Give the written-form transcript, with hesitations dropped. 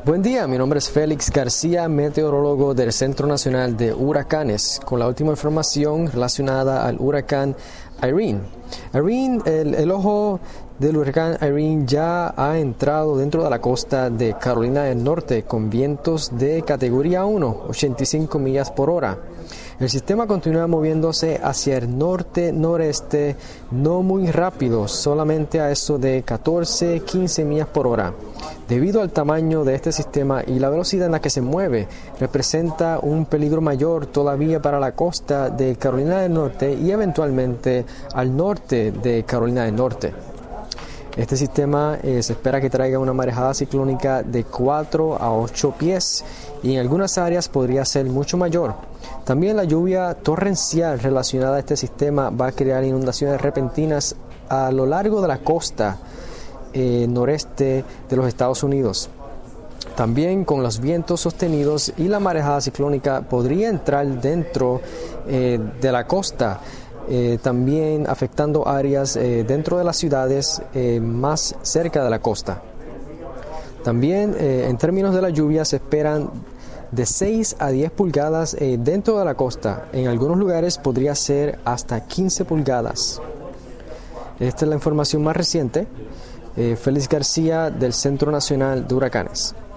Buen día, mi nombre es Félix García, meteorólogo del Centro Nacional de Huracanes, con la última información relacionada al huracán Irene. El ojo del huracán Irene ya ha entrado dentro de la costa de Carolina del Norte con vientos de categoría 1, 85 millas por hora. El sistema continúa moviéndose hacia el norte-noreste, no muy rápido, solamente a eso de 14-15 millas por hora. Debido al tamaño de este sistema y la velocidad en la que se mueve, representa un peligro mayor todavía para la costa de Carolina del Norte y eventualmente al norte de Carolina del Norte. Este sistema se espera que traiga una marejada ciclónica de 4 a 8 pies y en algunas áreas podría ser mucho mayor. También la lluvia torrencial relacionada a este sistema va a crear inundaciones repentinas a lo largo de la costa noreste de los Estados Unidos. También con los vientos sostenidos y la marejada ciclónica podría entrar dentro de la costa, también afectando áreas dentro de las ciudades más cerca de la costa. También en términos de la lluvia se esperan de 6 a 10 pulgadas dentro de la costa. En algunos lugares podría ser hasta 15 pulgadas. Esta es la información más reciente. Félix García del Centro Nacional de Huracanes.